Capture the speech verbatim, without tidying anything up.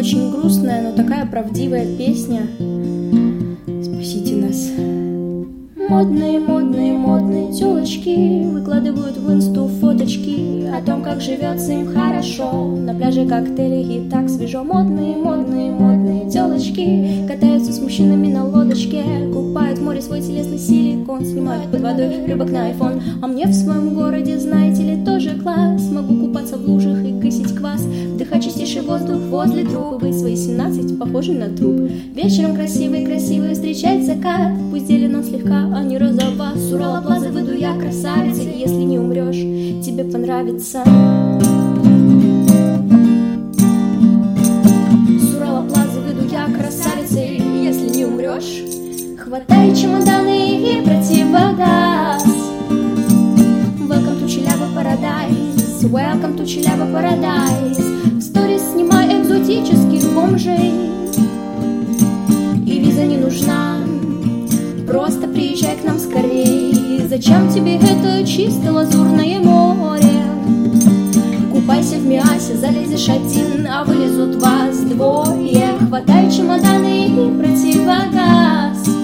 очень грустная, но такая правдивая песня. Спасите нас. Модные, модные, модные тёлочки выкладывают в инсту фоточки о том, как живется им хорошо. На пляже коктейли и так свежо. Модные, модные, модные тёлочки катаются с мужчинами на лодочке, купают в море свой телесный силикон, снимают под водой рыбок на айфон. А мне в своем городе, знаете ли, тоже класс. Могу купаться в лужах и гасить квас, вдыхать чистейший воздух возле трубы. Вы свои семнадцать похожи на труп. Вечером красивый, красивый встречать закат. Пусть зелен он слегка, а не розова. С Урала Плазы выйду я красавица, и если не умрешь, тебе понравится. С Урала Плазы выйду я красавица, и если не умрешь, хватай чемоданы и противогаз. Welcome to Челябы Paradise, welcome to Челябы Paradise. В сторис снимай экзотических бомжей, и виза не нужна, просто приезжай к нам скорей. Зачем тебе это чисто лазурное море? Купайся в Миасе, залезешь один, а вылезут вас двое. Хватай чемоданы и противогаз.